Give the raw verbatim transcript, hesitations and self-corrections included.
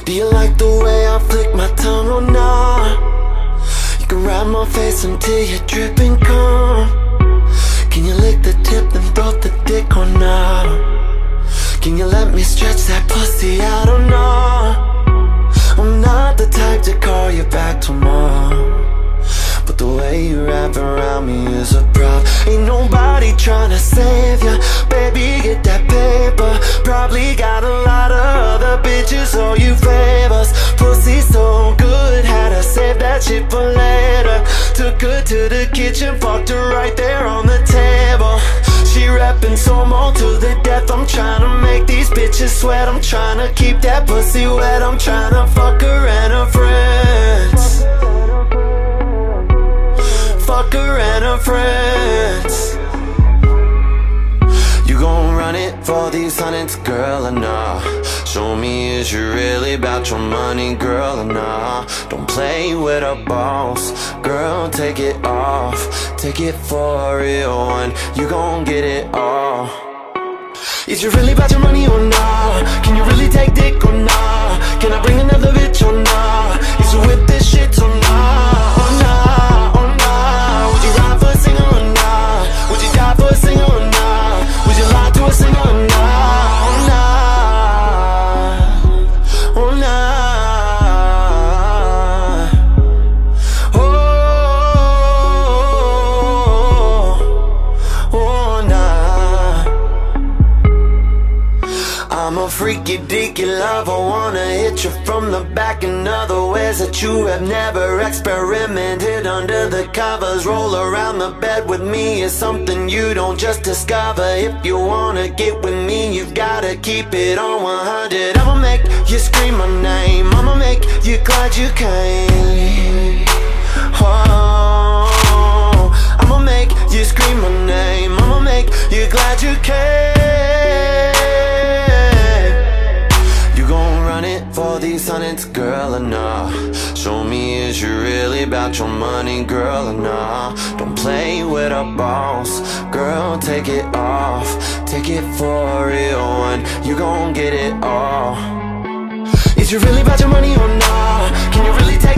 Do you like the way I flick my tongue or not? You can ride my face until you're dripping calm. Can you lick the tip and throw the dick or not? Can you let me stretch that pussy out or not? I'm not the type to call you back tomorrow, but the way you wrap around me is a prop. Ain't nobody tryna save ya, baby, get that paper. Probably got a lot of other bitches, so you favors. Pussy so good, had to save that shit for later. Took her to the kitchen, fucked her right there on the table. She rapping Somo to the death. I'm tryna make these bitches sweat. I'm tryna keep that pussy wet. I'm tryna fuck her and her friends. Fuck her and her friends. You gon' run it for these hundreds, girl, or nah? Show me, is you really about your money, girl, or nah? Don't play with a boss, girl, take it off. Take it for a real one, you gon' get it all. Is you really about your money or nah? Can you really take dick or nah? Can I bring another bitch or nah? Is you with this shit or nah? Or nah, or nah? Would you ride for a singer or nah? Would you die for a singer or nah? Would you lie to a singer or nah? Or nah, or nah? I'm a freaky deaky lover, wanna hit you from the back in other ways that you have never experimented. Under the covers, roll around the bed with me is something you don't just discover. If you wanna get with me, you've gotta keep it on one hundred. I'ma make you scream my name, I'ma make you glad you came. Oh, I'ma make you scream my name, I'ma make you glad you came. For these hundreds, girl, or nah? Show me, is you really about your money, girl, or nah? Don't play with a boss, girl, take it off. Take it for a real one, you gon' get it all. Is you really about your money or nah? Can you really take